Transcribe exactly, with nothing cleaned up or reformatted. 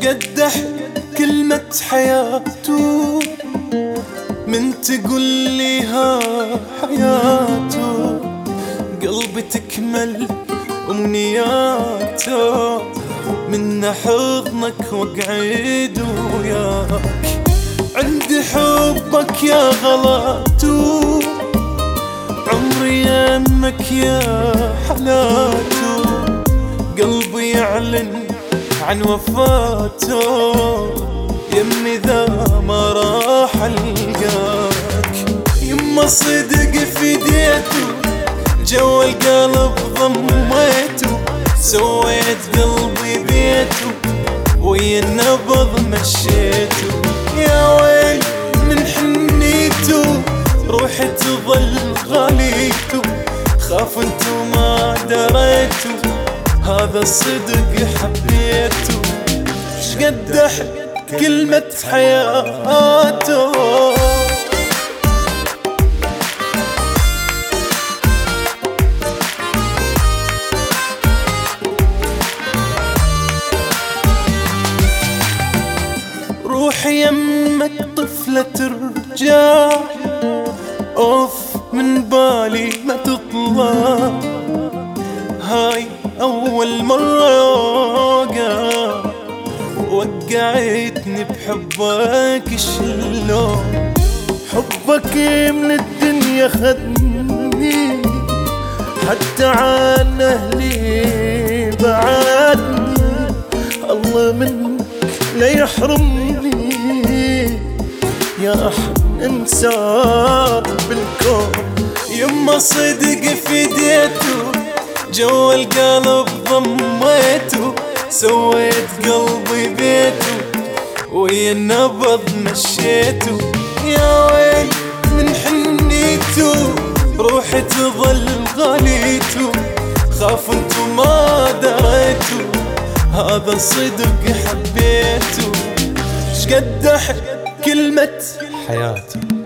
شقد احب كلمة حياته من تقول لي ها حياته، قلبي تكمل أمنياته من حضنك وقعد وياك. عندي حبك يا غلاته، عمري يمك يا حلاته، قلبي يعلن عن وفاته، يمي ذا ما راح القاك. يما صدق فديته، جوا القلب ضميته، سويت قلبي بيته ويا النبض مشيته. يا ويل من حنيته، روحي تظل غاليته، خاف انتو ما دريتو، هذا الصدق حبيته. شقد احب كلمة حياته. روحي يمك طفلة ترجع، اوف من بالي ما تطلع، هاي أول مرة وقع وقعتني بحبك شلون. حبك من الدنيا خدني، حتى عن أهلي بعدني، الله منك لا يحرمني، يا أحلى إنسان بالكون. يما صدق فديته، جوا القلب ضميته، سويت قلبي بيته ويا النبض مشيته. يا ويل من حنيته، روحي تظل غاليته، خاف انتو ما دريتو، هذا صدق حبيته. شقد احب كلمة حياته.